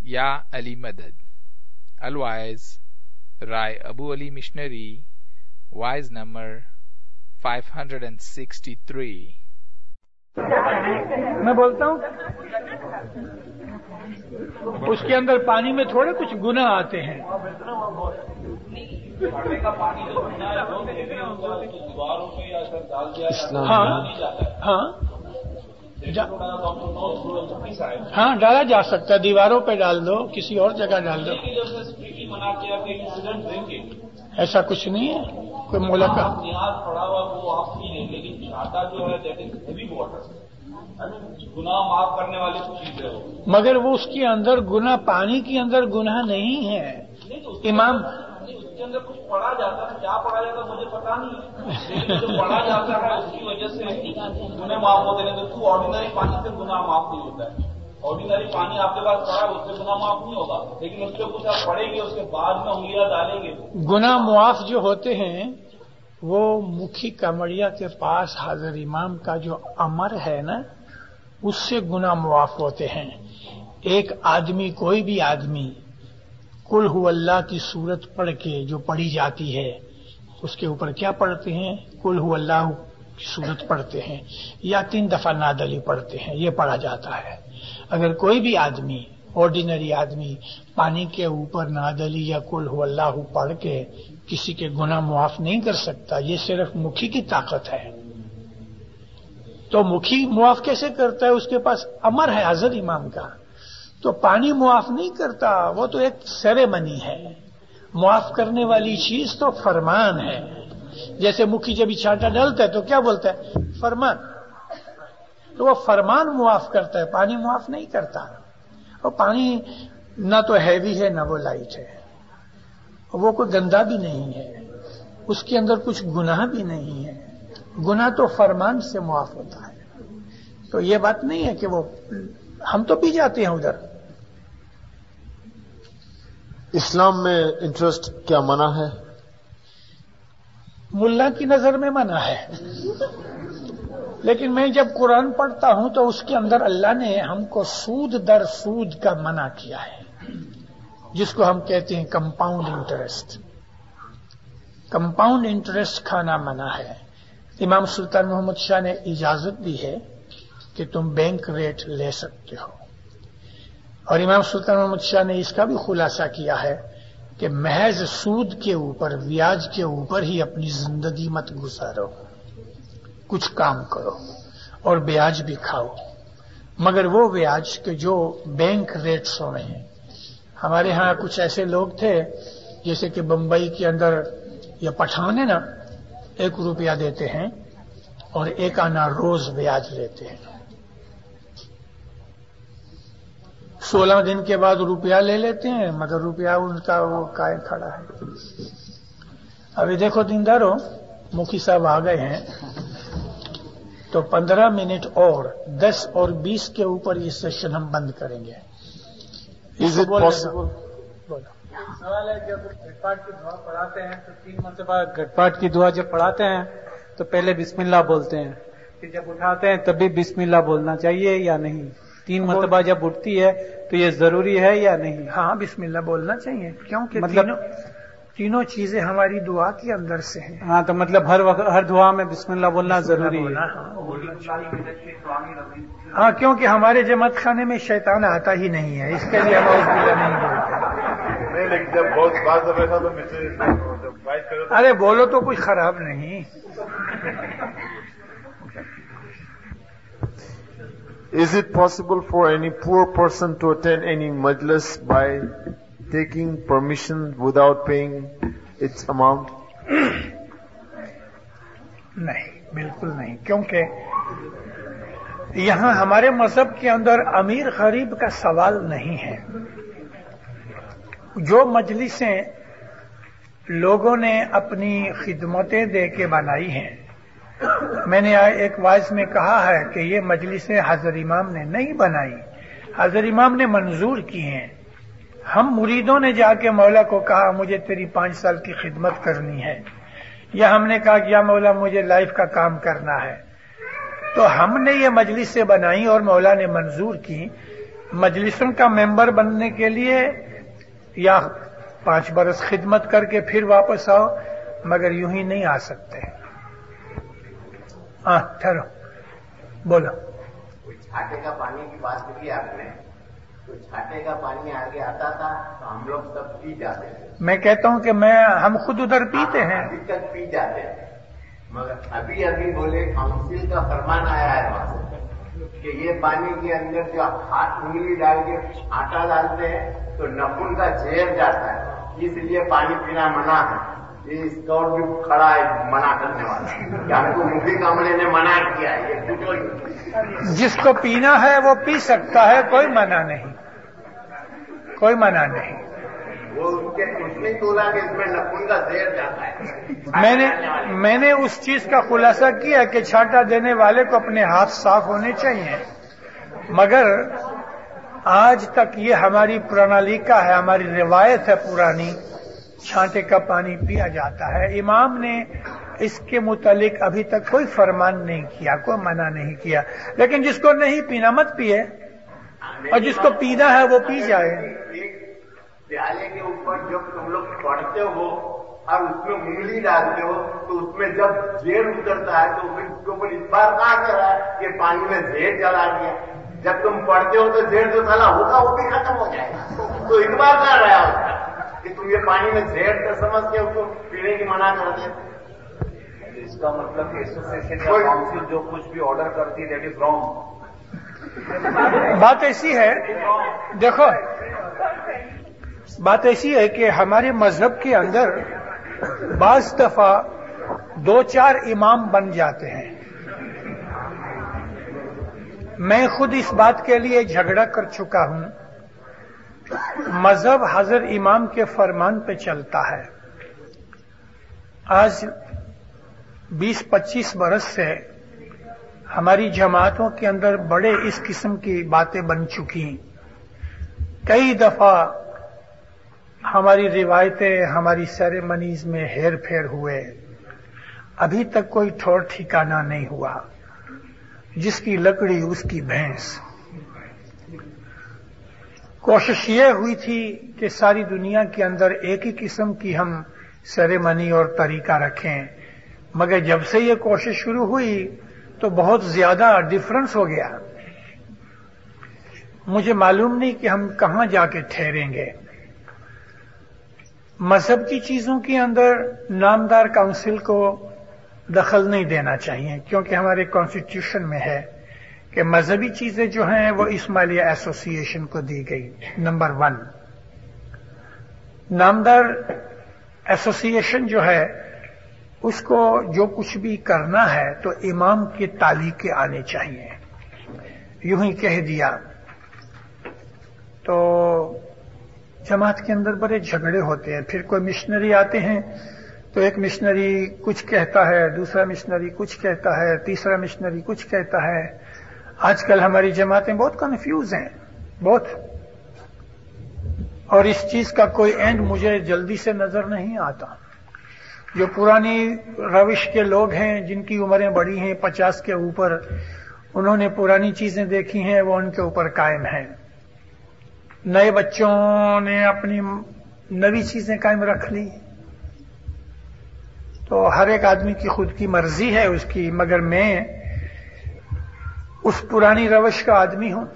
Ya Ali Madad. Al-Waiz, Rai Abu Ali Missionary, Wise number 563. میں بولتا ہوں اس کے اندر پانی میں تھوڑے کچھ گناہ آتے ہیں. ہاں ڈالا جا سکتا ہے, دیواروں پہ ڈال دو, کسی اور جگہ ڈال دو, ایسا کچھ نہیں ہے. کوئی مولکہ گناہ معاف کرنے والی چیز ہے, مگر وہ اس کے اندر گناہ, پانی کے اندر گناہ نہیں ہے. امام اس کے اندر کچھ پڑا جاتا ہے, کیا پڑا جاتا ہے مجھے پتا نہیں, لیکن جو پڑا جاتا ہے اس کی وجہ سے گناہ معاف ہوتے ہیں. تو آرڈینری پانی سے گناہ معاف نہیں ہوتا ہے. آرڈینری پانی آپ کے پاس پڑا ہے اس سے گناہ معاف نہیں ہوگا, لیکن اس پہ کچھ آپ پڑیں گے, اس کے بعد میں انگلیاں ڈالیں گے. گناہ معاف جو ہوتے ہیں وہ مکھی کمڑیا کے پاس حاضر امام کا جو امر ہے نا, اس سے گناہ معاف ہوتے ہیں. ایک آدمی, کوئی بھی آدمی قل ہو اللہ کی صورت پڑھ کے جو پڑھی جاتی ہے اس کے اوپر کیا پڑھتے ہیں؟ قل ہو اللہ کی صورت پڑھتے ہیں, یا 3 دفعہ نادلی پڑھتے ہیں, یہ پڑھا جاتا ہے. اگر کوئی بھی آدمی, آرڈینری آدمی, پانی کے اوپر نادلی یا قل ہو اللہ پڑھ کے کسی کے گناہ معاف نہیں کر سکتا. یہ صرف مکھی کی طاقت ہے. تو مکھی معاف کیسے کرتا ہے؟ اس کے پاس امر ہے حضرت امام کا. تو پانی معاف نہیں کرتا, وہ تو ایک سیریمنی ہے. معاف کرنے والی چیز تو فرمان ہے. جیسے مکھی جب چھانٹا ڈالتا ہے تو کیا بولتا ہے؟ فرمان. تو وہ فرمان معاف کرتا ہے, پانی معاف نہیں کرتا. اور پانی نہ تو ہیوی ہے نہ وہ لائٹ ہے, وہ کوئی گندا بھی نہیں ہے, اس کے اندر کچھ گناہ بھی نہیں ہے. گناہ تو فرمان سے معاف ہوتا ہے. تو یہ بات نہیں ہے کہ وہ ہم تو پی جاتے ہیں ادھر. اسلام میں انٹرسٹ کیا منع ہے؟ ملا کی نظر میں منع ہے, لیکن میں جب قرآن پڑھتا ہوں تو اس کے اندر اللہ نے ہم کو سود در سود کا منع کیا ہے, جس کو ہم کہتے ہیں کمپاؤنڈ انٹرسٹ. کمپاؤنڈ انٹرسٹ کھانا منع ہے. امام سلطان محمد شاہ نے اجازت دی ہے کہ تم بینک ریٹ لے سکتے ہو, اور امام سلطان محمد شاہ نے اس کا بھی خلاصہ کیا ہے کہ محض سود کے اوپر, بیاج کے اوپر ہی اپنی زندگی مت گزارو, کچھ کام کرو اور بیاج بھی کھاؤ, مگر وہ بیاج کے جو بینک ریٹس میں ہیں. ہمارے ہاں کچھ ایسے لوگ تھے جیسے کہ بمبئی کے اندر یا پٹھان ہے نا, 1 روپیہ دیتے ہیں اور 1 آنا روز بیاج لیتے ہیں. 16 دن کے بعد روپیہ لے لیتے ہیں, مگر روپیہ ان کا وہ قائم کھڑا ہے. ابھی دیکھو دینداروں, مکھی صاحب آ گئے ہیں تو 15 منٹ اور 10 اور 20 کے اوپر یہ سیشن ہم بند کریں گے. Is it possible? سوال ہے, جب گھٹ پاٹ کی دعا پڑھاتے ہیں تو 3 مرتبہ گھٹ پاٹ کی دعا جب پڑھاتے ہیں تو پہلے بسم اللہ بولتے ہیں, پھر جب اٹھاتے ہیں تب بھی بسم اللہ بولنا چاہیے یا نہیں؟ 3 مرتبہ جب اٹھتی ہے تو یہ ضروری ہے یا نہیں؟ ہاں بسم اللہ بولنا چاہیے, کیونکہ مطلب تینوں چیزیں ہماری دعا کے اندر سے ہیں. ہاں تو مطلب ہر وقت ہر دعا میں بسم اللہ بولنا ضروری ہے. ہاں کیونکہ ہمارے جماعت خانے میں شیطان آتا ہی نہیں ہے, اس کے لیے ہم بسم اللہ نہیں بولتے. جب بہت بات کر رہا تھا تو ارے بولو تو کچھ خراب نہیں. Is it possible for any poor person to attend any majlis by taking permission without paying its amount? نہیں, بالکل نہیں, کیونکہ یہاں ہمارے مذہب کے اندر امیر غریب کا سوال نہیں ہے. جو مجلسیں لوگوں نے اپنی خدمتیں دے کے بنائی ہیں, میں نے ایک واعظ میں کہا ہے کہ یہ مجلسیں حضرت امام نے نہیں بنائی, حضرت امام نے منظور کی ہیں. ہم مریدوں نے جا کے مولا کو کہا مجھے تیری 5 سال کی خدمت کرنی ہے, یا ہم نے کہا کہ یا مولا مجھے لائف کا کام کرنا ہے, تو ہم نے یہ مجلسیں بنائی اور مولا نے منظور کی. मजलिसों का मेंबर बनने के लिए या 5 बरस खिदमत करके फिर वापस आओ, मगर यूं ही नहीं आ सकते। हाँ ठहरो, बोलो। छाटे का पानी की बात की आपने, तो छाटे का पानी आगे आता था तो हम लोग सब पी जाते थे। मैं कहता हूं कि हम खुद उधर पीते हैं, अभी तक पी जाते हैं, मगर अभी अभी बोले काउंसिल का फरमान आया है वहां से कि ये पानी के अंदर जो हाथ उंगली डाल के आटा डालते हैं तो नपुन का जहर जाता है, इसलिए पानी पीना मना है। ये स्काउट भी खड़ा है मना करने वाला कि हमको मुखी कामड़े ने मना किया है, ये कुछ ही। जिसको पीना है वो पी सकता है, कोई मना नहीं, कोई मना नहीं। वो उसने बोला कि इसमें नपुन का जहर जाता है। मैंने उस चीज का खुलासा किया कि छाटा देने वाले को अपने हाथ साफ होने चाहिए, मगर आज तक ये हमारी प्रणाली का है, हमारी रिवायत है पुरानी, छाटे का पानी पिया जाता है। इमाम ने इसके मुतालिक अभी तक कोई फरमान नहीं किया, कोई मना नहीं किया, लेकिन जिसको नहीं पीना मत पिए और जिसको पीना है वो पी जाए। प्याले के ऊपर जब तुम लोग पढ़ते हो और उसमें उंगली डालते हो तो उसमें जब जहर उतरता है तो फिर उसके ऊपर इस बार कहा कर रहा है कि पानी में जहर चला दिया। जब तुम पढ़ते हो तो जहर जो साला होगा वो भी खत्म हो जाएगा, तो इस बार कर रहा है उसका कि तुम ये पानी में जहर समझ के उसको पीने की मना कर दे। इसका मतलब एसोसिएशन या काउंसिल जो कुछ भी ऑर्डर करती है दैट इज रॉन्ग। बात ऐसी है, देखो बात ऐसी है कि हमारे मजहब के अंदर बाज दफा 2-4 इमाम बन जाते हैं। मैं खुद इस बात के लिए झगड़ा कर चुका हूं। मजहब हजर इमाम के फरमान पे चलता है। आज 20-25 बरस से हमारी जमातों के अंदर बड़े इस किस्म की बातें बन चुकी। कई दफा हमारी रिवायतें, हमारी सेरेमनीज में हेर फेर हुए, अभी तक कोई ठौर ठिकाना नहीं हुआ। जिसकी लकड़ी उसकी भैंस। कोशिश ये हुई थी कि सारी दुनिया के अंदर एक ही किस्म की हम सेरेमनी और तरीका रखें, मगर जब से ये कोशिश शुरू हुई तो बहुत ज्यादा डिफरेंस हो गया। मुझे मालूम नहीं कि हम कहां जाके ठहरेंगे। मजहब की चीजों के अंदर नामदार काउंसिल को दखल नहीं देना चाहिए, क्योंकि हमारे कॉन्स्टिट्यूशन में है कि मजहबी चीजें जो हैं वो इस्माइलिया एसोसिएशन को दी गई। नंबर 1, नामदार एसोसिएशन जो है उसको जो कुछ भी करना है तो इमाम की ताली के आने चाहिए। यूं ही कह दिया तो जमात के अंदर बड़े झगड़े होते हैं। फिर कोई मिशनरी आते हैं तो एक मिशनरी कुछ कहता है, दूसरा मिशनरी कुछ कहता है, तीसरा मिशनरी कुछ कहता है। आजकल हमारी जमातें बहुत कंफ्यूज हैं, बहुत, और इस चीज का कोई एंड मुझे जल्दी से नजर नहीं आता। जो पुरानी रविश के लोग हैं, जिनकी उम्रें बड़ी हैं 50 के ऊपर, उन्होंने पुरानी चीजें देखी हैं, वो उनके ऊपर कायम हैं। नए बच्चों ने अपनी नवी चीजें कायम रख ली। तो हर एक आदमी की खुद की मर्जी है उसकी, मगर मैं उस पुरानी रविश का आदमी हूं।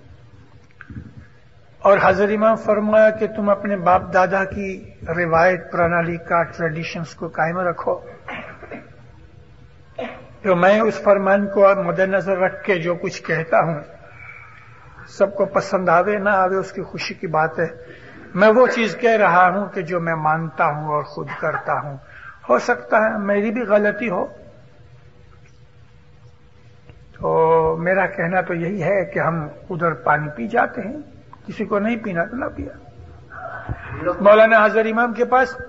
और हजरत इमाम फरमाया कि तुम अपने बाप दादा की रिवायत, प्रणाली का, ट्रेडिशंस को कायम रखो। तो मैं उस फरमान को मद्देनजर रख के जो कुछ कहता हूं, सबको पसंद आवे ना आवे उसकी खुशी की बात है, मैं वो चीज कह रहा हूं कि जो मैं मानता हूं और खुद करता हूं। हो सकता है मेरी भी गलती हो। तो मेरा कहना तो यही है कि हम उधर पानी पी जाते हैं, किसी को नहीं पीना तो ना पिया। मौलाना हजर इमाम के पास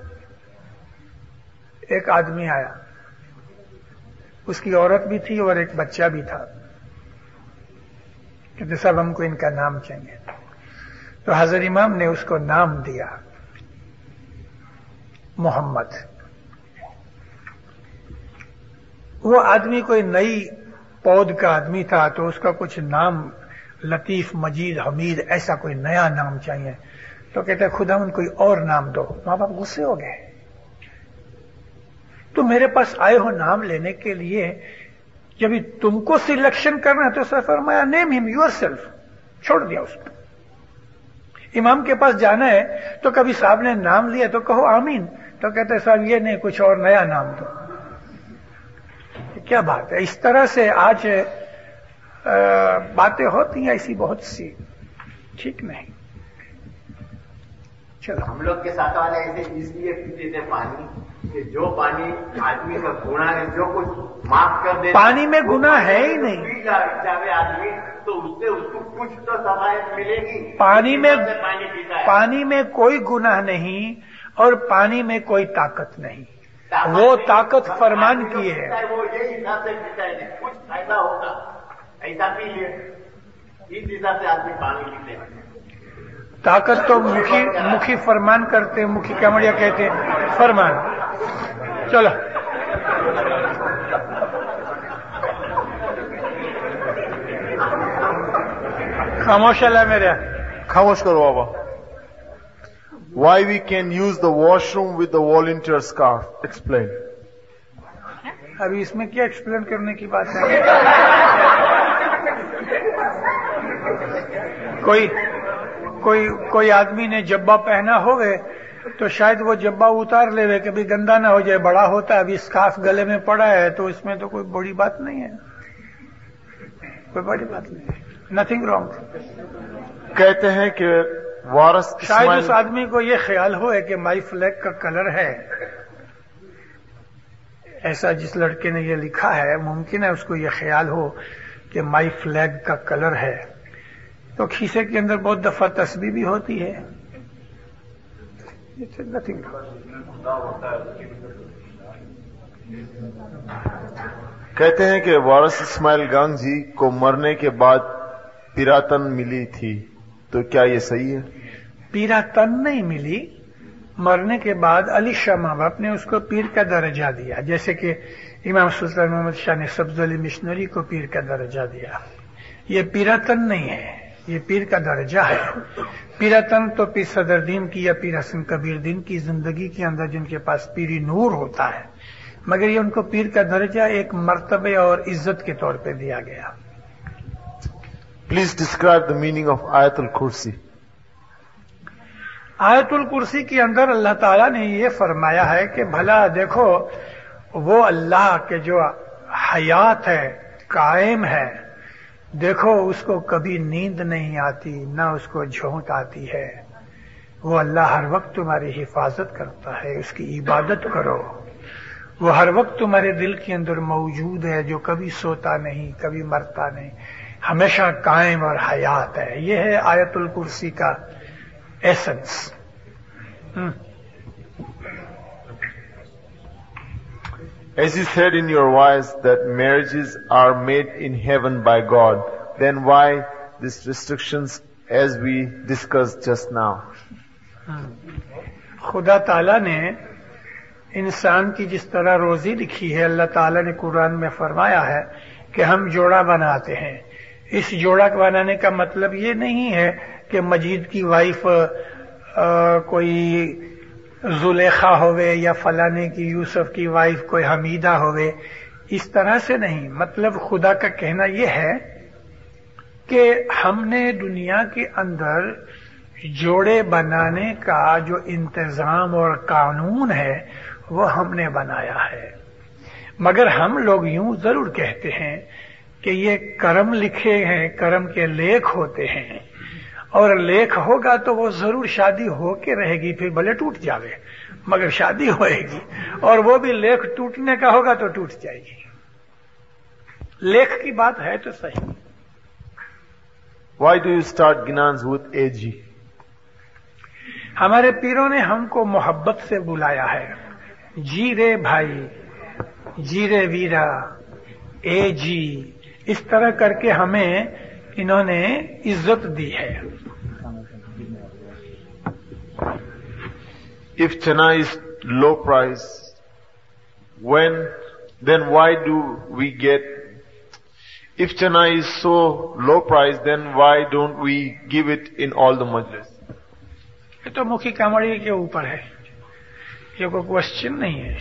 एक आदमी आया, उसकी औरत भी थी और एक बच्चा भी था। कहते साहब हमको इनका नाम चाहिए। तो हजर इमाम ने उसको नाम दिया मोहम्मद। वो आदमी कोई नई पौध का आदमी था, तो उसका कुछ नाम लतीफ, मजीद, हमीद, ऐसा कोई नया नाम चाहिए। तो कहते खुदावंद कोई और नाम दो। माँ बाप गुस्से हो गए, तो मेरे पास आए हो नाम लेने के लिए, जब तुमको सिलेक्शन करना है तो सर फरमाया नेम हिम योरसेल्फ, छोड़ दिया उसको। इमाम के पास जाना है तो कभी साहब ने नाम लिया तो कहो आमीन, तो कहते साहब ये नहीं, कुछ और नया नाम दो। क्या बात है। इस तरह से आज बातें होती हैं ऐसी बहुत सी, ठीक नहीं। चलो, हम लोग के साथ वाले ऐसे इसलिए पीते थे पानी कि जो पानी आदमी का गुनाह है, जो कुछ माफ कर दे, पानी में गुनाह है ही नहीं। पी जावे आदमी तो उससे उसको कुछ तो सफायत मिलेगी। पानी में पानी पीता है, पानी में कोई गुनाह नहीं और पानी में कोई ताकत नहीं। वो ताकत फरमान की है। वो ये हिसाब से पीता है, कुछ फायदा होगा ऐसा पी लिए, इस हिसाब से आदमी पानी पीते हैं। ताकत तो मुखी फरमान करते, मुखी कामड़िया कहते फरमान। चलो, खामोश है मेरे, खामोश करो बाबा। Why we can use the washroom with the volunteer scarf? Explain. अभी इसमें क्या एक्सप्लेन करने की बात है? कोई आदमी ने जब्बा पहना होवे तो शायद वो जब्बा उतार लेवे कभी गंदा ना हो जाए, बड़ा होता है। अभी स्कार्फ गले में पड़ा है तो इसमें तो कोई बड़ी बात नहीं है, कोई बड़ी बात नहीं है, नथिंग रॉन्ग। कहते हैं कि वारस शायद उस आदमी को ये ख्याल हो कि माई फ्लैग का कलर है, ऐसा जिस लड़के ने ये लिखा है, मुमकिन है उसको ये ख्याल हो कि माई फ्लैग का कलर है। तो खीसे के अंदर बहुत दफा तस्बीह भी होती है। नथिंग। कहते हैं कि वारिस इस्माइल गांग जी को मरने के बाद पिरातन मिली थी, तो क्या ये सही है? पीरातन नहीं मिली, मरने के बाद अली शाह माँ बाप ने उसको पीर का दर्जा दिया, जैसे कि इमाम सुल्तान मोहम्मद शाह ने सब्ज अली मिशनरी को पीर का दर्जा दिया। ये पीरातन नहीं है, ये पीर का दर्जा है। पीरातन तो पीर सदरदीन की या पीर हसन कबीर दिन की जिंदगी के अंदर जिनके पास पीरी नूर होता है, मगर ये उनको पीर का दर्जा एक मर्तबे और इज्जत के तौर पे दिया गया। Please describe the meaning of Ayatul Kursi. Ayatul कुर्सी के अंदर अल्लाह ताला ने ये फरमाया है कि भला देखो वो अल्लाह के जो हयात है, कायम है, देखो उसको कभी नींद नहीं आती, ना उसको झोंक आती है। वो अल्लाह हर वक्त तुम्हारी हिफाजत करता है, उसकी इबादत करो। वो हर वक्त तुम्हारे दिल के अंदर मौजूद है, जो कभी सोता नहीं, कभी मरता नहीं, हमेशा कायम और हयात है। ये है आयतुल कुर्सी का essence. As you said in your voice that marriages are made in heaven by God, then why these restrictions as we discussed just now? खुदा ताला ने इंसान की जिस तरह रोजी लिखी है, अल्लाह ताला ने कुरान में फरमाया है कि हम जोड़ा बनाते हैं। इस जोड़ा बनाने का मतलब ये नहीं है कि मजीद की वाइफ कोई जुलेखा होवे या फलाने की यूसुफ की वाइफ कोई हमीदा होवे, इस तरह से नहीं। मतलब खुदा का कहना यह है कि हमने दुनिया के अंदर जोड़े बनाने का जो इंतजाम और कानून है वो हमने बनाया है, मगर हम लोग यूं जरूर कहते हैं कि ये कर्म लिखे हैं, कर्म के लेख होते हैं, और लेख होगा तो वो जरूर शादी होके रहेगी, फिर भले टूट जावे मगर शादी होएगी, और वो भी लेख टूटने का होगा तो टूट जाएगी। लेख की बात है तो सही। Why do you start ginans with AG? हमारे पीरों ने हमको मोहब्बत से बुलाया है, जी रे भाई, जी रे वीरा, ए जी, इस तरह करके हमें इन्होंने इज्जत दी है। If chana is low price, then why do we get If chana is so low price, then why don't we give it in all the majlis? یہ تو مکھی کامڑی کے اوپر ہے, یہ کوئی کوشچن نہیں ہے.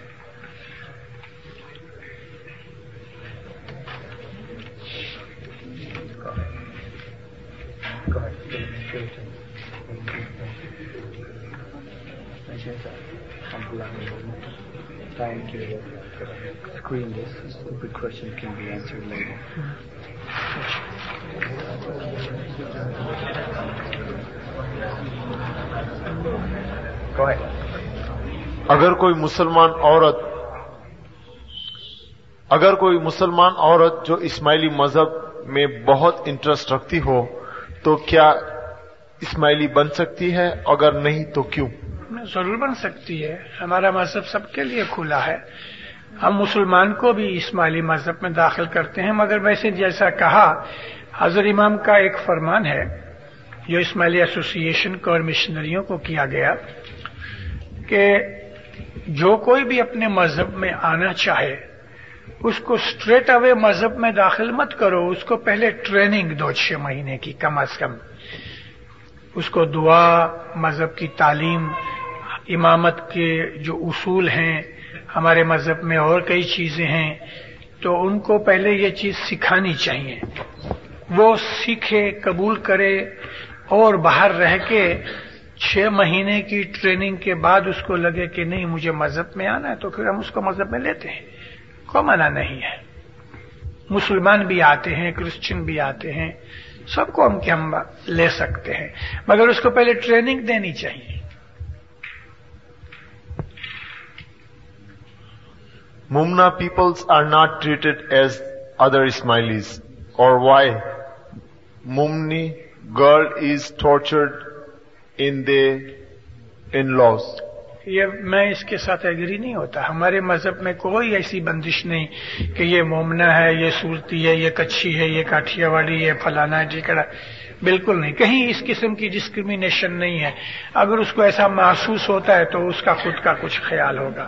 Trying to screen this stupid question can be answered later. Go ahead. اگر کوئی مسلمان عورت جو اسماعیلی مذہب میں بہت انٹرسٹ رکھتی ہو تو کیا اسماعیلی بن سکتی ہے؟ اگر نہیں تو کیوں؟ ضرور بن سکتی ہے. ہمارا مذہب سب کے لیے کھلا ہے. ہم مسلمان کو بھی اسماعیلی مذہب میں داخل کرتے ہیں, مگر ویسے جیسا کہا حضرت امام کا ایک فرمان ہے جو اسماعیلی ایسوسی ایشن کو اور مشنریوں کو کیا گیا کہ جو کوئی بھی اپنے مذہب میں آنا چاہے اس کو اسٹریٹ اوے مذہب میں داخل مت کرو, اس کو پہلے ٹریننگ دو 6 مہینے کی کم از کم. اس کو دعا, مذہب کی تعلیم, امامت کے جو اصول ہیں, ہمارے مذہب میں اور کئی چیزیں ہیں, تو ان کو پہلے یہ چیز سکھانی چاہیے. وہ سیکھے, قبول کرے, اور باہر رہ کے 6 مہینے کی ٹریننگ کے بعد اس کو لگے کہ نہیں مجھے مذہب میں آنا ہے, تو پھر ہم اس کو مذہب میں لیتے ہیں. کوئی منع نہیں ہے. مسلمان بھی آتے ہیں, کرسچن بھی آتے ہیں, سب کو ہم لے سکتے ہیں, مگر اس کو پہلے ٹریننگ دینی چاہیے. Mumna peoples are not treated as other Ismailis, or why Mumni girl is tortured in their in-laws? یہ میں اس کے ساتھ ایگری نہیں ہوتا. ہمارے مذہب میں کوئی ایسی بندش نہیں کہ یہ مومنا ہے, یہ صورتی ہے, یہ کچھی ہے, یہ کاٹھیا واڑی ہے, فلانا ہے, ٹھیکڑا. بالکل نہیں, کہیں اس قسم کی ڈسکریمنیشن نہیں ہے. اگر اس کو ایسا محسوس ہوتا ہے تو اس کا خود کا کچھ خیال ہوگا.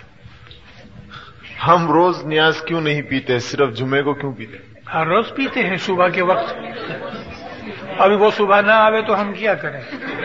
ہم روز نیاز کیوں نہیں پیتے, صرف جمعے کو کیوں پیتے؟ ہر روز پیتے ہیں صبح کے وقت. ابھی وہ صبح نہ آوے تو ہم کیا کریں؟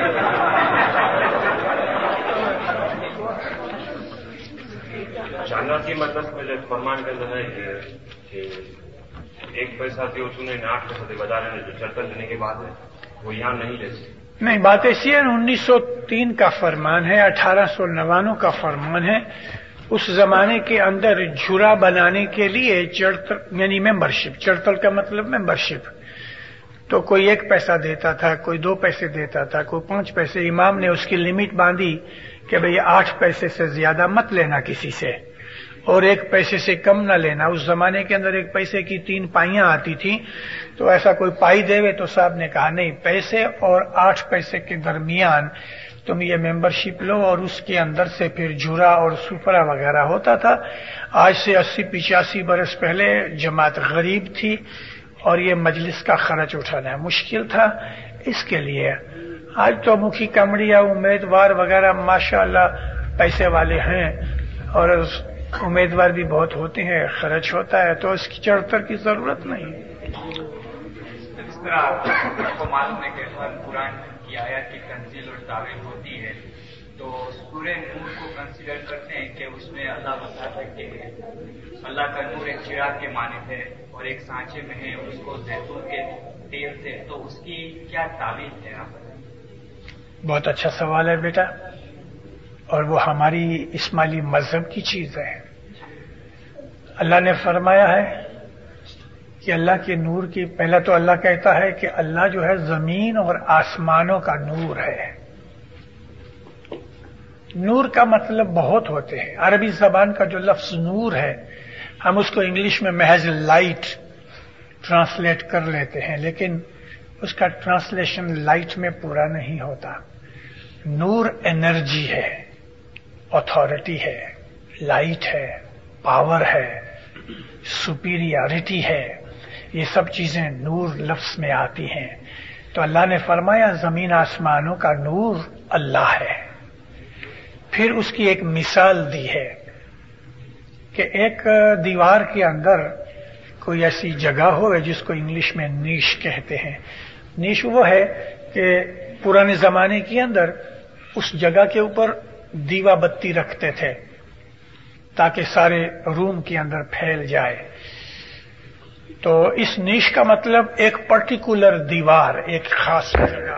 جانا کی مطلب میں فرمان کر رہا ہے کہ 1 پیسہ دے تو نے 8 پیسہ دے بازار میں جو چرتل دینے کے بعد ہے وہ یہاں نہیں لے سکتے. نہیں, بات ایسی ہے 1903 کا فرمان ہے, 1899 کا فرمان ہے. اس زمانے کے اندر جھرا بنانے کے لیے چڑتل یعنی ممبرشپ, چڑتل کا مطلب ممبرشپ, تو کوئی 1 پیسہ دیتا تھا, کوئی 2 پیسے دیتا تھا, کوئی 5 پیسے. امام نے اس کی لمٹ باندھی کہ بھئی 8 پیسے سے زیادہ مت لینا کسی سے, اور 1 پیسے سے کم نہ لینا. اس زمانے کے اندر 1 پیسے کی 3 پائیاں آتی تھیں, تو ایسا کوئی پائی دے تو صاحب نے کہا نہیں, پیسے اور 8 پیسے کے درمیان تم یہ ممبرشپ لو, اور اس کے اندر سے پھر جھرا اور سفرا وغیرہ ہوتا تھا. آج سے 80-85 برس پہلے جماعت غریب تھی اور یہ مجلس کا خرچ اٹھانا مشکل تھا. اس کے لیے آج تو مکھی کمڑیا امیدوار وغیرہ ماشاءاللہ پیسے والے ہیں, اور امیدوار بھی بہت ہوتے ہیں, خرچ ہوتا ہے, تو اس کی چڑتر کی ضرورت نہیں. اس طرح آپ کو معلوم ہے کہ ہر قرآن کی آیات کی تنزیل اور تعویل ہوتی ہے, تو سورہ نور کو کنسیڈر کرتے ہیں کہ اس میں اللہ بتاتا ہے کہ اللہ کا نور ایک چراغ کے مانند ہے اور ایک سانچے میں ہے, اس کو زیتون کے تیل سے, تو اس کی کیا تعویل ہے؟ آپ بہت اچھا سوال ہے بیٹا, اور وہ ہماری اسماعیلی مذہب کی چیز ہے. اللہ نے فرمایا ہے کہ اللہ کے نور کی, پہلا تو اللہ کہتا ہے کہ اللہ جو ہے زمین اور آسمانوں کا نور ہے. نور کا مطلب بہت ہوتے ہیں. عربی زبان کا جو لفظ نور ہے ہم اس کو انگلش میں محض لائٹ ٹرانسلیٹ کر لیتے ہیں, لیکن اس کا ٹرانسلیشن لائٹ میں پورا نہیں ہوتا. نور انرجی ہے, اتھارٹی ہے, لائٹ ہے, پاور ہے, سپیریارٹی ہے, یہ سب چیزیں نور لفظ میں آتی ہیں. تو اللہ نے فرمایا زمین آسمانوں کا نور اللہ ہے. پھر اس کی ایک مثال دی ہے کہ ایک دیوار کے اندر کوئی ایسی جگہ ہو جس کو انگلش میں نیش کہتے ہیں. نیش وہ ہے کہ پرانے زمانے کے اندر اس جگہ کے اوپر دیوا بتی رکھتے تھے تاکہ سارے روم کے اندر پھیل جائے. تو اس نیش کا مطلب ایک پرٹیکولر دیوار، ایک خاص جگہ.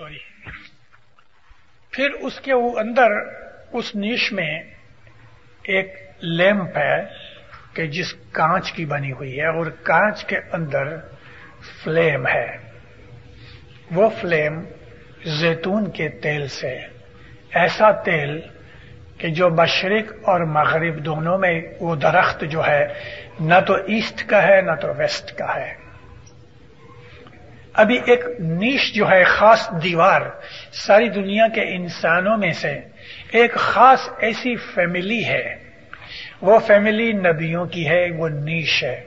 پھر اس کے اندر اس نیش میں ایک لیمپ ہے کہ جس کانچ کی بنی ہوئی ہے، اور کانچ کے اندر فلیم ہے. وہ فلیم زیتون کے تیل سے، ایسا تیل کہ جو مشرق اور مغرب دونوں میں وہ درخت جو ہے نہ تو ایسٹ کا ہے نہ تو ویسٹ کا ہے. ابھی ایک نیش جو ہے، خاص دیوار، ساری دنیا کے انسانوں میں سے ایک خاص ایسی فیملی ہے، وہ فیملی نبیوں کی ہے، وہ نیش ہے.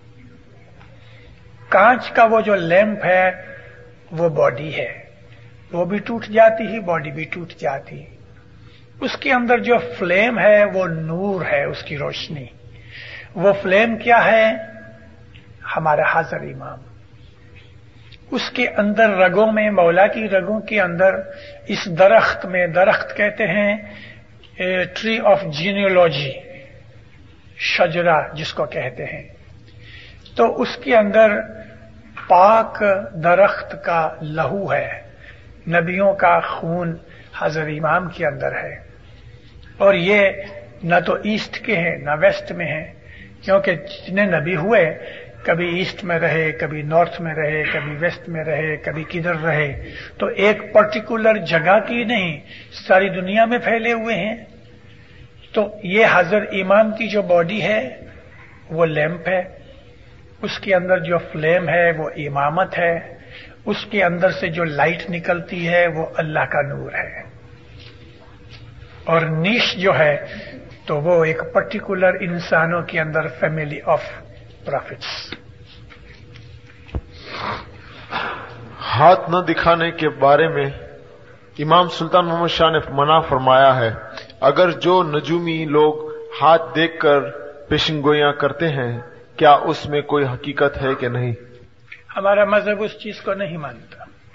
کانچ کا وہ جو لیمپ ہے وہ باڈی ہے، وہ بھی ٹوٹ جاتی ہے، باڈی بھی ٹوٹ جاتی. اس کے اندر جو فلیم ہے وہ نور ہے، اس کی روشنی. وہ فلیم کیا ہے؟ ہمارا حاضر امام. اس کے اندر رگوں میں، مولا کی رگوں کے اندر، اس درخت میں، درخت کہتے ہیں ٹری آف جینیولوجی، شجرہ جس کو کہتے ہیں. تو اس کے اندر پاک درخت کا لہو ہے، نبیوں کا خون حضر امام کے اندر ہے. اور یہ نہ تو ایسٹ کے ہیں نہ ویسٹ میں ہیں، کیونکہ جتنے نبی ہوئے کبھی ایسٹ میں رہے، کبھی نارتھ میں رہے، کبھی ویسٹ میں رہے، کبھی کدھر رہے. تو ایک پرٹیکولر جگہ کی نہیں، ساری دنیا میں پھیلے ہوئے ہیں. تو یہ حضر امام کی جو باڈی ہے وہ لیمپ ہے، اس کے اندر جو فلیم ہے وہ امامت ہے، اس کے اندر سے جو لائٹ نکلتی ہے وہ اللہ کا نور ہے. اور نیش جو ہے تو وہ ایک پرٹیکولر انسانوں کے اندر فیملی آف پروفٹس. ہاتھ نہ دکھانے کے بارے میں امام سلطان محمد شاہ نے منع فرمایا ہے. اگر جو نجومی لوگ ہاتھ دیکھ کر پیشن گوئیاں کرتے ہیں، کیا اس میں کوئی حقیقت ہے کہ نہیں؟ ہمارا مذہب اس چیز کو نہیں مانتا.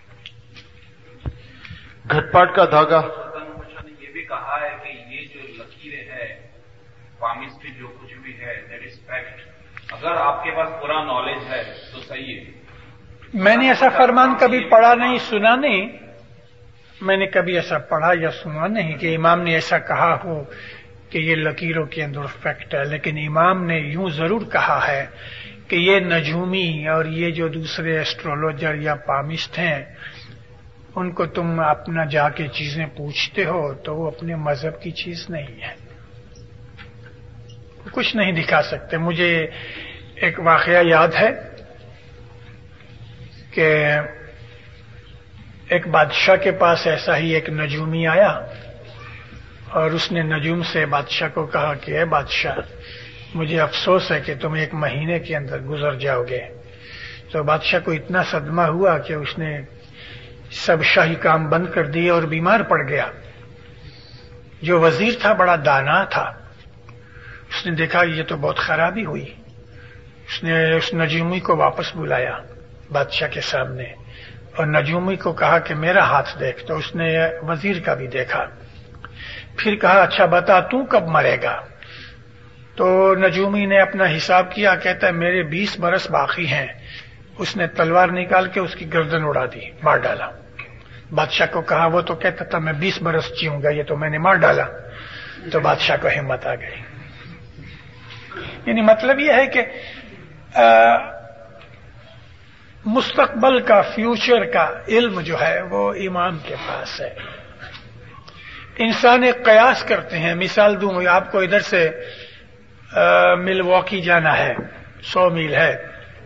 گھٹ پاٹ کا دھاگا نے یہ بھی کہا ہے کہ یہ جو لکیریں ہے، پامسٹری جو کچھ بھی ہے، دیٹ از فیکٹ. اگر آپ کے پاس پورا نالج ہے تو صحیح ہے. میں نے ایسا فرمان کبھی پڑھا نہیں، سنا نہیں. میں نے کبھی ایسا پڑھا یا سنا نہیں کہ امام نے ایسا کہا ہو کہ یہ لکیروں کے اندر فیکٹ ہے. لیکن امام نے یوں ضرور کہا ہے کہ یہ نجومی اور یہ جو دوسرے ایسٹرولوجر یا پامسٹ ہیں، ان کو تم اپنا جا کے چیزیں پوچھتے ہو تو وہ اپنے مذہب کی چیز نہیں ہے، کچھ نہیں دکھا سکتے. مجھے ایک واقعہ یاد ہے کہ ایک بادشاہ کے پاس ایسا ہی ایک نجومی آیا اور اس نے نجوم سے بادشاہ کو کہا کہ اے بادشاہ، مجھے افسوس ہے کہ تم 1 مہینے کے اندر گزر جاؤ گے. تو بادشاہ کو اتنا صدمہ ہوا کہ اس نے سب شاہی کام بند کر دیے اور بیمار پڑ گیا. جو وزیر تھا بڑا دانا تھا، اس نے دیکھا یہ تو بہت خرابی ہوئی. اس نے اس نجومی کو واپس بلایا بادشاہ کے سامنے اور نجومی کو کہا کہ میرا ہاتھ دیکھ. تو اس نے وزیر کا بھی دیکھا. پھر کہا اچھا بتا تو کب مرے گا؟ تو نجومی نے اپنا حساب کیا، کہتا ہے میرے 20 برس باقی ہیں. اس نے تلوار نکال کے اس کی گردن اڑا دی، مار ڈالا. بادشاہ کو کہا، وہ تو کہتا تھا میں 20 برس جیوں گا، یہ تو میں نے مار ڈالا. تو بادشاہ کو ہمت آ گئی. یعنی مطلب یہ ہے کہ مستقبل کا، فیوچر کا علم جو ہے وہ امام کے پاس ہے. انسان ایک قیاس کرتے ہیں. مثال دوں، آپ کو ادھر سے ملواکی جانا ہے، 100 میل ہے،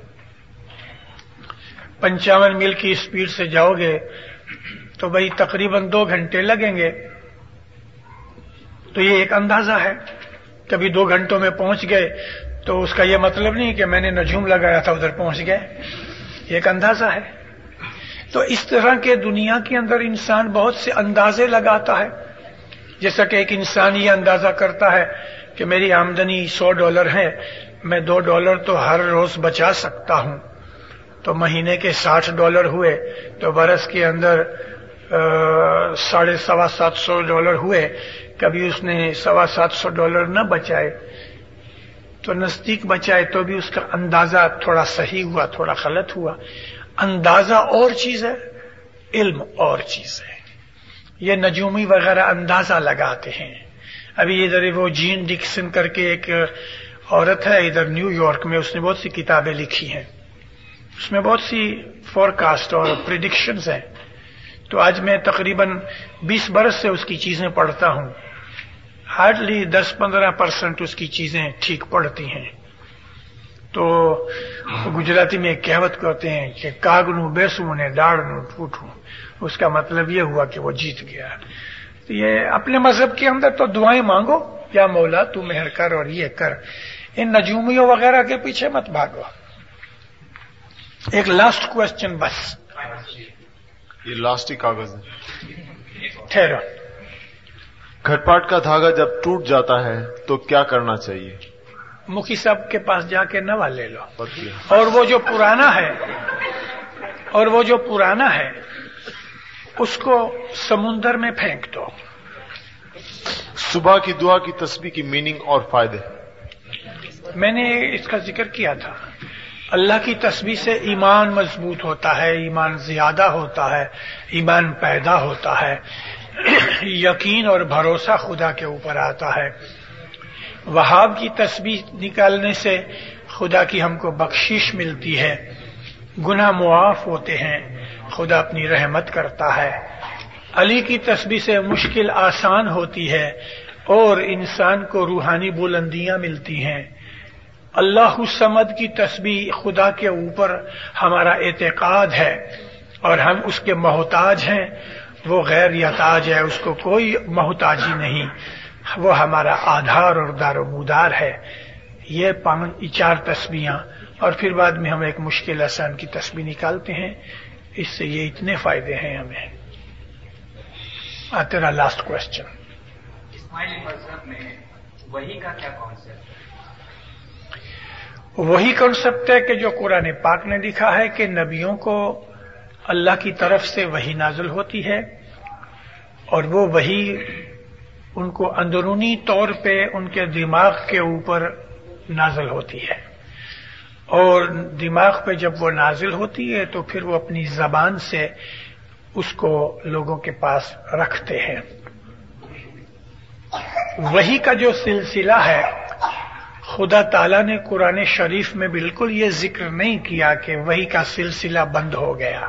55 میل کی اسپیڈ سے جاؤ گے تو بھائی تقریباً 2 گھنٹے لگیں گے. تو یہ ایک اندازہ ہے. کبھی 2 گھنٹوں میں پہنچ گئے تو اس کا یہ مطلب نہیں کہ میں نے نجوم لگایا تھا ادھر پہنچ گئے. ایک اندازہ ہے. تو اس طرح کے دنیا کے اندر انسان بہت سے اندازے لگاتا ہے. جیسا کہ ایک انسان یہ اندازہ کرتا ہے کہ میری آمدنی $100 ہے میں $2 تو ہر روز بچا سکتا ہوں تو مہینے کے $60 ہوئے تو برس کے اندر $750 ہوئے. کبھی اس نے $750 نہ بچائے تو نزدیک بچائے تو بھی اس کا اندازہ تھوڑا صحیح ہوا تھوڑا غلط ہوا. اندازہ اور چیز ہے، علم اور چیز ہے. یہ نجومی وغیرہ اندازہ لگاتے ہیں. ابھی ادھر وہ جین ڈکسن کر کے ایک عورت ہے ادھر نیو یارک میں، اس نے بہت سی کتابیں لکھی ہیں، اس میں بہت سی فورکاسٹ اور پریڈکشنز ہیں. تو آج میں تقریباً 20 برس سے اس کی چیزیں پڑھتا ہوں. ہارڈلی 10-15% اس کی چیزیں ٹھیک پڑتی ہیں. تو گجراتی میں ایک کہوت کرتے ہیں کہ کاگنو بیسوں نے ڈاڑنو ٹوٹوں، اس کا مطلب یہ ہوا کہ وہ جیت گیا. تو یہ اپنے مذہب کے اندر تو دعائیں مانگو، یا مولا تو مہر کر اور یہ کر. ان نجومیوں وغیرہ کے پیچھے مت بھاگو. ایک لاسٹ کوسچن بس. یہ لاسٹ ہی کاغذ ہے. ٹھہرو. گھٹ پاٹ کا دھاگا جب ٹوٹ جاتا ہے تو کیا کرنا چاہیے؟ مکھی صاحب کے پاس جا کے نوا لے لو، اور وہ جو پرانا ہے اس کو سمندر میں پھینک دو. صبح کی دعا کی تسبیح کی میننگ اور فائدے. میں نے اس کا ذکر کیا تھا. اللہ کی تسبیح سے ایمان مضبوط ہوتا ہے، ایمان زیادہ ہوتا ہے، ایمان پیدا ہوتا ہے، یقین اور بھروسہ خدا کے اوپر آتا ہے. وہاب کی تسبیح نکالنے سے خدا کی ہم کو بخشش ملتی ہے، گناہ معاف ہوتے ہیں، خدا اپنی رحمت کرتا ہے. علی کی تسبیح سے مشکل آسان ہوتی ہے اور انسان کو روحانی بلندیاں ملتی ہیں. اللہ الصمد کی تسبیح خدا کے اوپر ہمارا اعتقاد ہے اور ہم اس کے محتاج ہیں. وہ غیر یحتاج ہے، اس کو کوئی محتاجی نہیں، وہ ہمارا آدھار اور دار و مدار ہے. یہ 4 تسبیحاں، اور پھر بعد میں ہم ایک مشکل آسان کی تسبیح نکالتے ہیں. اس سے یہ اتنے فائدے ہیں ہمیں. تیرا لاسٹ کوسچن. اسماعیلی مذہب میں وحی کا کیا کانسیپٹ ہے؟ وہی کانسیپٹ ہے کہ جو قرآن پاک نے لکھا ہے کہ نبیوں کو اللہ کی طرف سے وحی نازل ہوتی ہے، اور وہ وحی ان کو اندرونی طور پہ ان کے دماغ کے اوپر نازل ہوتی ہے، اور دماغ پہ جب وہ نازل ہوتی ہے تو پھر وہ اپنی زبان سے اس کو لوگوں کے پاس رکھتے ہیں. وحی کا جو سلسلہ ہے، خدا تعالیٰ نے قرآن شریف میں بالکل یہ ذکر نہیں کیا کہ وحی کا سلسلہ بند ہو گیا،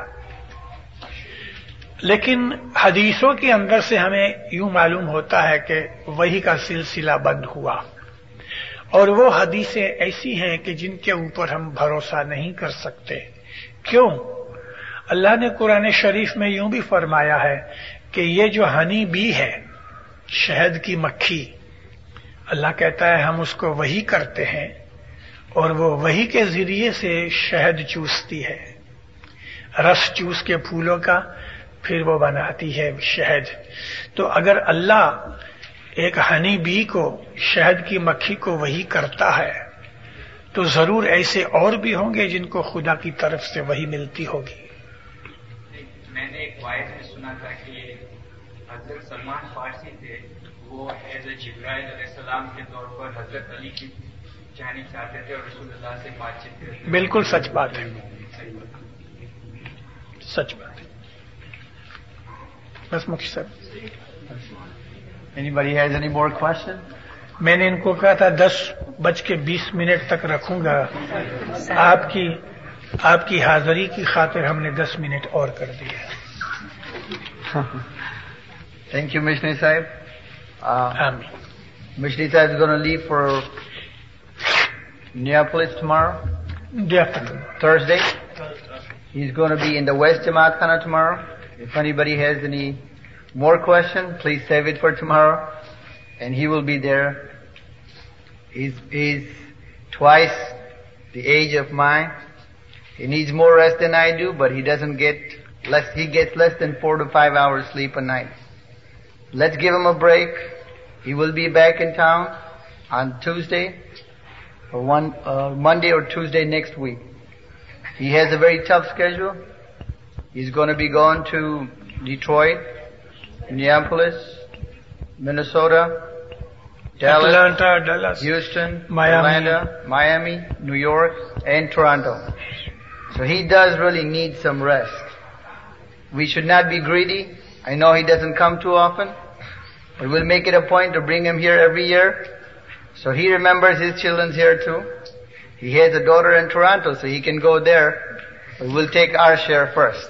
لیکن حدیثوں کے اندر سے ہمیں یوں معلوم ہوتا ہے کہ وحی کا سلسلہ بند ہوا. اور وہ حدیثیں ایسی ہیں کہ جن کے اوپر ہم بھروسہ نہیں کر سکتے. کیوں؟ اللہ نے قرآن شریف میں یوں بھی فرمایا ہے کہ یہ جو ہنی بی ہے، شہد کی مکھی، اللہ کہتا ہے ہم اس کو وحی کرتے ہیں اور وہ وحی کے ذریعے سے شہد چوستی ہے، رس چوس کے پھولوں کا، پھر وہ بناتی ہے شہد. تو اگر اللہ ایک ہنی بی کو، شہد کی مکھی کو وحی کرتا ہے تو ضرور ایسے اور بھی ہوں گے جن کو خدا کی طرف سے وحی ملتی ہوگی. میں نے ایک وائز میں سنا تھا کہ حضرت سلمان فارسی تھے، وہ ایز اے جبرائیل علیہ السلام کے طور پر حضرت علی کی جانب چاہتے تھے اور رسول اللہ سے بات چیت کرتے تھے. بالکل سچ بات ہے، سچ بات ہے. بس مکھی صاحب. Anybody has any more questions? میں نے ان کو کہا تھا 10:20 تک رکھوں گا. آپ کی حاضری کی خاطر ہم نے 10 منٹ اور کر دیا. Thank you, Mishnah Sahib. آمین. Mishnah Sahib is going to leave for Neapolis tomorrow, Thursday. He's going to be in the West Jamaat Khana tomorrow. If anybody has any more questions, please save it for tomorrow. And he will be there. He's twice the age of mine. He needs more rest than I do, but he doesn't get less. He gets less than 4 to 5 hours sleep a night. Let's give him a break. He will be back in town on Tuesday. for Monday or Tuesday next week. He has a very tough schedule. He's going to be going to Detroit, Minneapolis, Minnesota, Dallas, Atlanta, Dallas, Houston, Miami. Atlanta, Miami, New York, and Toronto. So he does really need some rest. We should not be greedy. I know he doesn't come too often, but we'll make it a point to bring him here every year. So he remembers his children's here too. He has a daughter in Toronto, so he can go there. But we'll take our share first.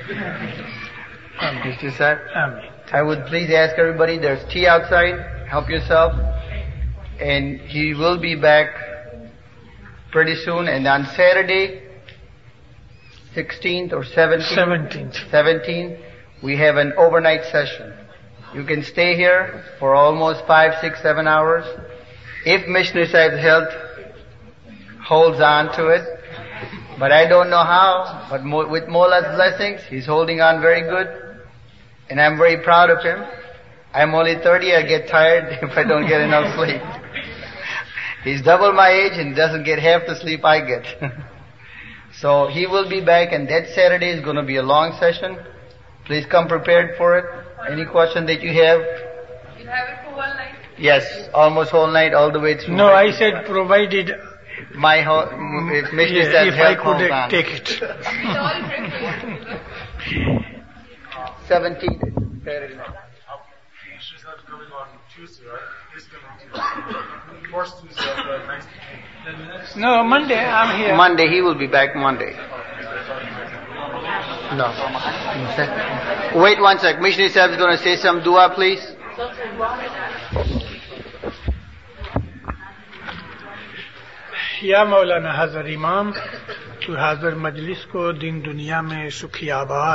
Mr. Sir, I would please ask everybody, there's tea outside. Help yourself. And he will be back pretty soon. And on Saturday, 16th or 17th? 17th, we have an overnight session. You can stay here for almost 5, 6, 7 hours. If Missionary Sahib's health holds on to it. But I don't know how, but with Mola's blessings, he's holding on very good. And I'm very proud of him. I'm only 30, I get tired if I don't get enough sleep. He's double my age and doesn't get half the sleep I get. So he will be back, and that Saturday is going to be a long session. Please come prepared for it. Any question that you have? You have it for one night? Yes, almost whole night, all the way through. No, I said provided my whole, if Mishnah says if I could take it. 17th, Saturday night. She's not coming on Tuesday, right? He's coming Tuesday. First Tuesday of the next. No, Monday I'm here. Monday, he will be back Monday. No. Wait one sec. Missionary Sahib is going to say some dua, please. یا مولانا حضر امام تو حاضر مجلس کو دین دنیا میں سکھی آباد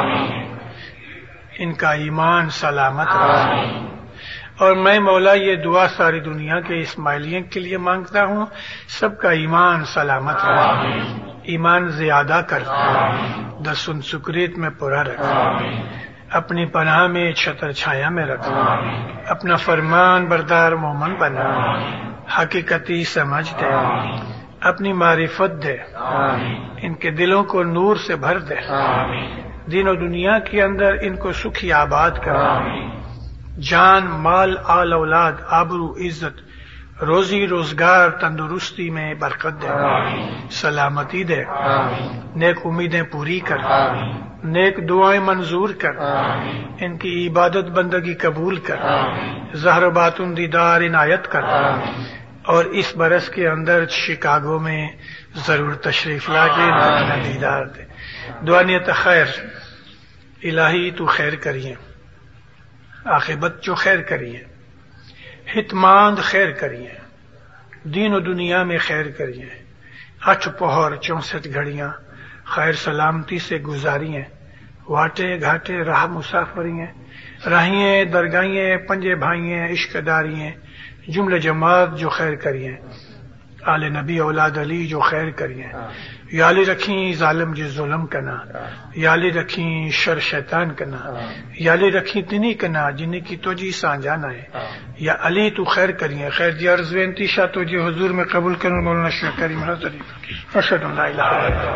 ان کا ایمان سلامت اور میں مولا یہ دعا ساری دنیا کے اسماعیلیوں کے لیے مانگتا ہوں سب کا ایمان سلامت رکھ ایمان زیادہ کر دسن سکریت میں پورا رکھ اپنی پناہ میں چھتر چھایا میں رکھ اپنا فرمان بردار مومن بنا حقیقتی سمجھ دے اپنی معرفت دے ان کے دلوں کو نور سے بھر دے دین و دنیا کے اندر ان کو سکھی آباد کر جان مال آل اولاد آبرو عزت روزی روزگار تندرستی میں برکت دے سلامتی دے نیک امیدیں پوری کر نیک دعائیں منظور کر ان کی عبادت بندگی قبول کر ظاہر و باطن دیدار عنایت کر اور اس برس کے اندر شکاگو میں ضرور تشریف لا کے دیدار دے دعا نیت خیر الہی تو خیر کریے عاقبت جو خیر کریے ہتماند خیر کریے دین و دنیا میں خیر کریے 8 پہر 64 گھڑیاں خیر سلامتی سے گزاریے واٹے گھاٹے راہ مسافریے راہیے درگاہیں پنجے بھائیے عشق داریے جملہ جماعت جو خیر کریے آل نبی اولاد علی جو خیر کریے یا علی رکھیں ظالم جی ظلم کنا یا علی رکھیں شر شیطان کنا یا علی رکھیں تنی کنا جنہیں کی تو جی سانجانا ہے یا علی تو خیر کریے خیر جی عرض وینتی شاہ تو جی حضور میں قبول کروں مولانا شیخ کریم حضرت اشہد ان لا الہ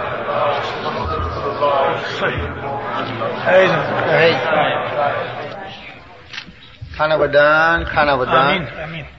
الا اللہ کھانا بدان آمین آمین